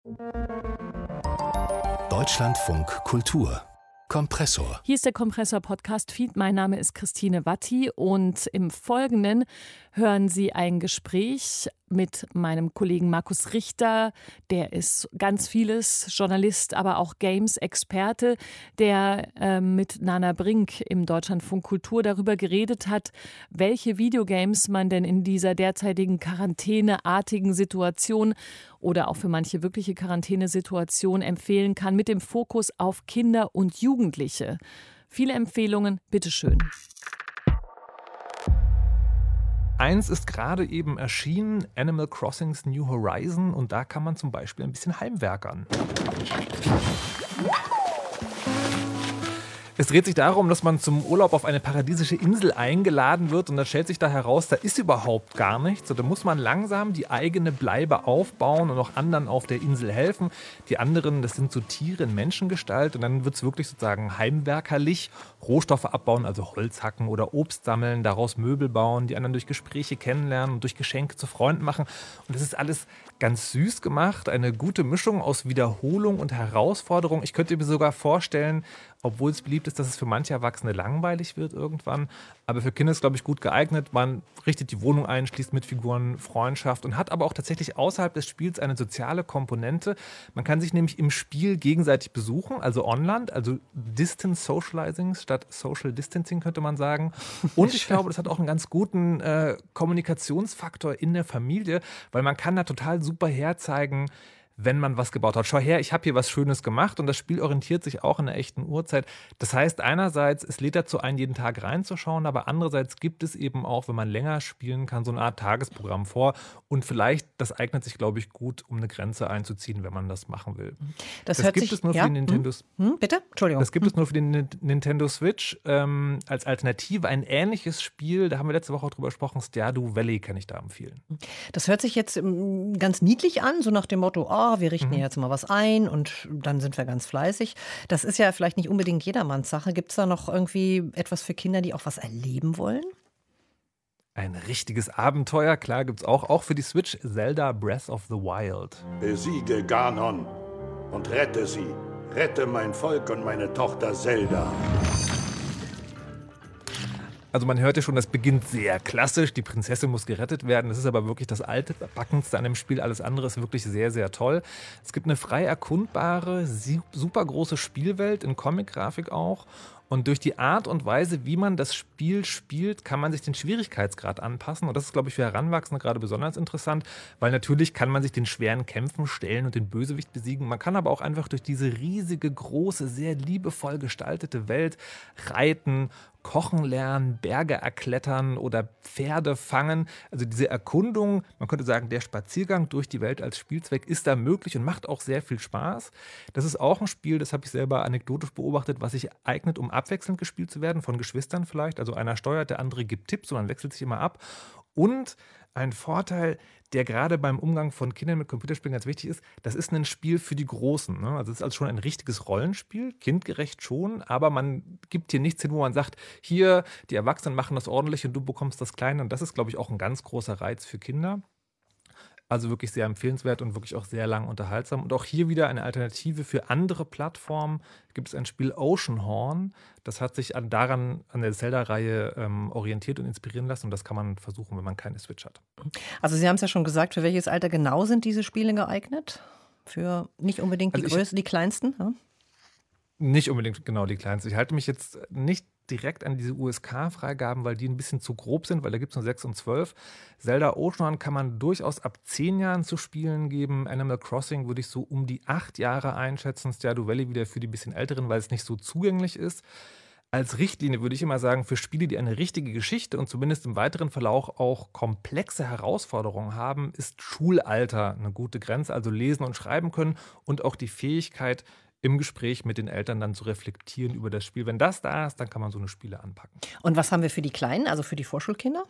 Deutschlandfunk Kultur Kompressor. Hier ist der Kompressor-Podcast-Feed. Mein Name ist Christine Watti und im Folgenden hören Sie ein Gespräch mit meinem Kollegen Markus Richter. Der ist ganz vieles, Journalist, aber auch Games-Experte, der mit Nana Brink im Deutschlandfunk Kultur darüber geredet hat, welche Videogames man denn in dieser derzeitigen quarantäneartigen Situation oder auch für manche wirkliche Quarantänesituation empfehlen kann, mit dem Fokus auf Kinder und Jugendliche. Viele Empfehlungen, bitteschön. Eins ist gerade eben erschienen, Animal Crossing's New Horizon, und da kann man zum Beispiel ein bisschen heimwerkern. Es dreht sich darum, dass man zum Urlaub auf eine paradiesische Insel eingeladen wird und dann stellt sich da heraus, da ist überhaupt gar nichts. Und da muss man langsam die eigene Bleibe aufbauen und auch anderen auf der Insel helfen. Die anderen, das sind so Tiere in Menschengestalt und dann wird es wirklich sozusagen heimwerkerlich. Rohstoffe abbauen, also Holz hacken oder Obst sammeln, daraus Möbel bauen, die anderen durch Gespräche kennenlernen und durch Geschenke zu Freunden machen. Und das ist alles ganz süß gemacht, eine gute Mischung aus Wiederholung und Herausforderung. Ich könnte mir sogar vorstellen, obwohl es beliebt ist, dass es für manche Erwachsene langweilig wird irgendwann. Aber für Kinder ist es, glaube ich, gut geeignet. Man richtet die Wohnung ein, schließt mit Figuren Freundschaft und hat aber auch tatsächlich außerhalb des Spiels eine soziale Komponente. Man kann sich nämlich im Spiel gegenseitig besuchen, also online, also Distance Socializing statt Social Distancing, könnte man sagen. Und ich glaube, das hat auch einen ganz guten Kommunikationsfaktor in der Familie, weil man kann da total super herzeigen, wenn man was gebaut hat. Schau her, ich habe hier was Schönes gemacht und das Spiel orientiert sich auch in der echten Uhrzeit. Das heißt, einerseits, es lädt dazu ein, jeden Tag reinzuschauen, aber andererseits gibt es eben auch, wenn man länger spielen kann, so eine Art Tagesprogramm vor und vielleicht, das eignet sich, glaube ich, gut, um eine Grenze einzuziehen, wenn man das machen will. Das gibt es nur für die Nintendo. Bitte? Entschuldigung. Das gibt es nur für den Nintendo Switch als Alternative. Ein ähnliches Spiel, da haben wir letzte Woche auch drüber gesprochen, Stardew Valley kann ich da empfehlen. Das hört sich jetzt ganz niedlich an, so nach dem Motto, wir richten jetzt mal was ein und dann sind wir ganz fleißig. Das ist ja vielleicht nicht unbedingt jedermanns Sache. Gibt es da noch irgendwie etwas für Kinder, die auch was erleben wollen? Ein richtiges Abenteuer, klar, gibt es auch für die Switch, Zelda Breath of the Wild. Besiege Ganon und rette sie. Rette mein Volk und meine Tochter Zelda. Also man hört ja schon, das beginnt sehr klassisch. Die Prinzessin muss gerettet werden. Das ist aber wirklich das Altbackendste an dem Spiel. Alles andere ist wirklich sehr, sehr toll. Es gibt eine frei erkundbare, super große Spielwelt, in Comic-Grafik auch. Und durch die Art und Weise, wie man das Spiel spielt, kann man sich den Schwierigkeitsgrad anpassen. Und das ist, glaube ich, für Heranwachsende gerade besonders interessant, weil natürlich kann man sich den schweren Kämpfen stellen und den Bösewicht besiegen. Man kann aber auch einfach durch diese riesige, große, sehr liebevoll gestaltete Welt reiten, kochen lernen, Berge erklettern oder Pferde fangen. Also diese Erkundung, man könnte sagen, der Spaziergang durch die Welt als Spielzweck ist da möglich und macht auch sehr viel Spaß. Das ist auch ein Spiel, das habe ich selber anekdotisch beobachtet, was sich eignet, um abwechselnd gespielt zu werden, von Geschwistern vielleicht. Also einer steuert, der andere gibt Tipps und man wechselt sich immer ab. Und ein Vorteil, der gerade beim Umgang von Kindern mit Computerspielen ganz wichtig ist, das ist ein Spiel für die Großen. Ne? Also es ist also schon ein richtiges Rollenspiel, kindgerecht schon, aber man gibt hier nichts hin, wo man sagt, hier, die Erwachsenen machen das ordentlich und du bekommst das Kleine. Und das ist, glaube ich, auch ein ganz großer Reiz für Kinder. Also wirklich sehr empfehlenswert und wirklich auch sehr lang unterhaltsam. Und auch hier wieder eine Alternative für andere Plattformen. Gibt es ein Spiel Oceanhorn. Das hat sich an der Zelda-Reihe orientiert und inspirieren lassen. Und das kann man versuchen, wenn man keine Switch hat. Also Sie haben es ja schon gesagt, für welches Alter genau sind diese Spiele geeignet? Für nicht unbedingt die kleinsten? Ja? Nicht unbedingt genau die kleinsten. Ich halte mich jetzt nicht direkt an diese USK-Freigaben, weil die ein bisschen zu grob sind, weil da gibt es nur 6 und 12. Zelda Oceanhorn kann man durchaus ab 10 Jahren zu spielen geben. Animal Crossing würde ich so um die 8 Jahre einschätzen. Stardew Valley wieder für die bisschen Älteren, weil es nicht so zugänglich ist. Als Richtlinie würde ich immer sagen, für Spiele, die eine richtige Geschichte und zumindest im weiteren Verlauf auch komplexe Herausforderungen haben, ist Schulalter eine gute Grenze. Also lesen und schreiben können und auch die Fähigkeit, im Gespräch mit den Eltern dann zu reflektieren über das Spiel. Wenn das da ist, dann kann man so eine Spiele anpacken. Und was haben wir für die Kleinen, also für die Vorschulkinder?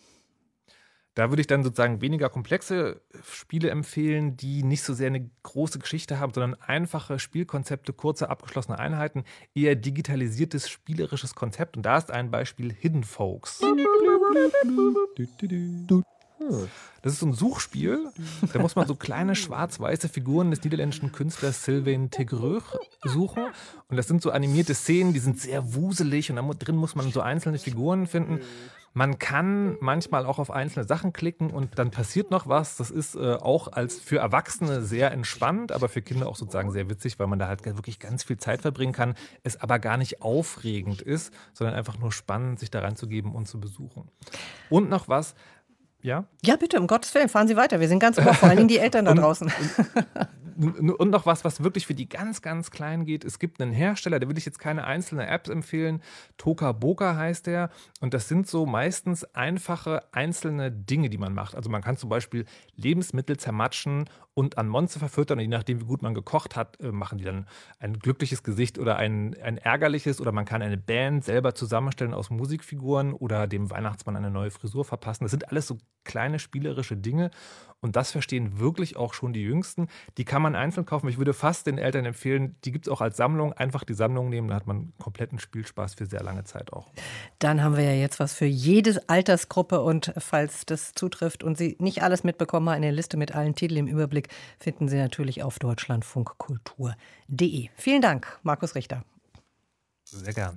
Da würde ich dann sozusagen weniger komplexe Spiele empfehlen, die nicht so sehr eine große Geschichte haben, sondern einfache Spielkonzepte, kurze, abgeschlossene Einheiten, eher digitalisiertes, spielerisches Konzept. Und da ist ein Beispiel Hidden Folks. Das ist so ein Suchspiel. Da muss man so kleine schwarz-weiße Figuren des niederländischen Künstlers Sylvain Tegreuch suchen. Und das sind so animierte Szenen, die sind sehr wuselig. Und da drin muss man so einzelne Figuren finden. Man kann manchmal auch auf einzelne Sachen klicken und dann passiert noch was. Das ist auch als für Erwachsene sehr entspannt, aber für Kinder auch sozusagen sehr witzig, weil man da halt wirklich ganz viel Zeit verbringen kann. Es aber gar nicht aufregend ist, sondern einfach nur spannend, sich da reinzugeben und zu besuchen. Und noch was. Ja? Ja, bitte, um Gottes Willen, fahren Sie weiter. Wir sind ganz ohr, vor allen Dingen die Eltern da draußen. Und noch was wirklich für die ganz, ganz Kleinen geht. Es gibt einen Hersteller, da will ich jetzt keine einzelne Apps empfehlen. Toca Boca heißt der. Und das sind so meistens einfache einzelne Dinge, die man macht. Also man kann zum Beispiel Lebensmittel zermatschen und an Monster verfüttern. Und je nachdem, wie gut man gekocht hat, machen die dann ein glückliches Gesicht oder ein ärgerliches. Oder man kann eine Band selber zusammenstellen aus Musikfiguren oder dem Weihnachtsmann eine neue Frisur verpassen. Das sind alles so kleine spielerische Dinge. Und das verstehen wirklich auch schon die Jüngsten. Die kann man einzeln kaufen. Ich würde fast den Eltern empfehlen, die gibt es auch als Sammlung. Einfach die Sammlung nehmen, da hat man kompletten Spielspaß für sehr lange Zeit auch. Dann haben wir ja jetzt was für jede Altersgruppe. Und falls das zutrifft und Sie nicht alles mitbekommen haben, eine Liste mit allen Titeln im Überblick, finden Sie natürlich auf deutschlandfunkkultur.de. Vielen Dank, Markus Richter. Sehr gern.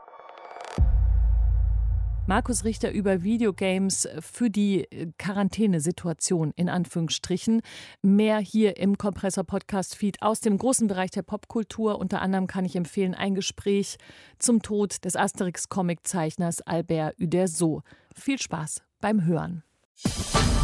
Markus Richter über Videogames für die Quarantänesituation in Anführungsstrichen. Mehr hier im Kompressor-Podcast-Feed aus dem großen Bereich der Popkultur. Unter anderem kann ich empfehlen ein Gespräch zum Tod des Asterix-Comic-Zeichners Albert Uderzo. Viel Spaß beim Hören.